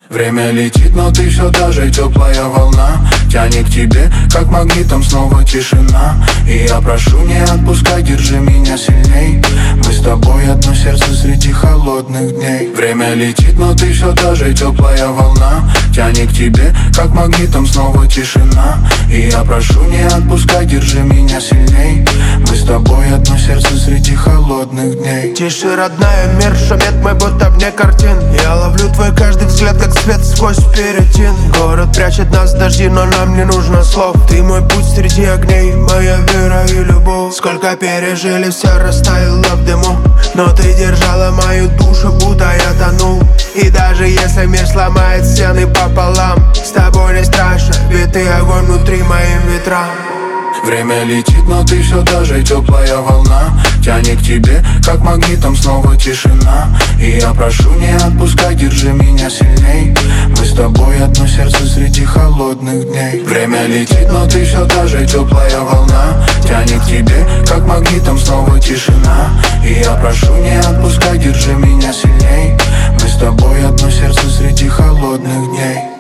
Время летит, но ты все та же теплая волна. Тянет к тебе, как магнитом, снова тишина. И я прошу, не отпускай, держи меня сильней. Мы с тобой одно сердце среди холодных дней. Время летит, но ты все та же теплая волна. Тянет к тебе, как магнитом, снова тишина. И я прошу, не отпускай, держи меня сильней. Мы с тобой одно сердце среди холодных дней. Тише, родная, мир шумит, мы будто вне картин. Я ловлю твой каждый взгляд, как свет сквозь перетин. Город прячет нас в дожди, но нам не нужно слов. Ты мой путь среди огней, моя вера и любовь. Сколько пережили, все растаяло в дыму, но ты держала мою душу, будто я тонул. И даже если мир сломает стены пополам, с тобой не страшно, ведь ты огонь внутри моим ветрам. Время летит, но ты все та же теплая волна. Тянет к тебе, как магнитом, снова тишина. И я прошу, не отпускай, держи меня сильней. Мы с тобой одно сердце среди холодных дней. Время летит, но ты все та же теплая волна. Тянет к тебе, как магнитом, снова тишина. И я прошу, не отпускай, держи меня сильней. Мы с тобой одно сердце среди холодных дней.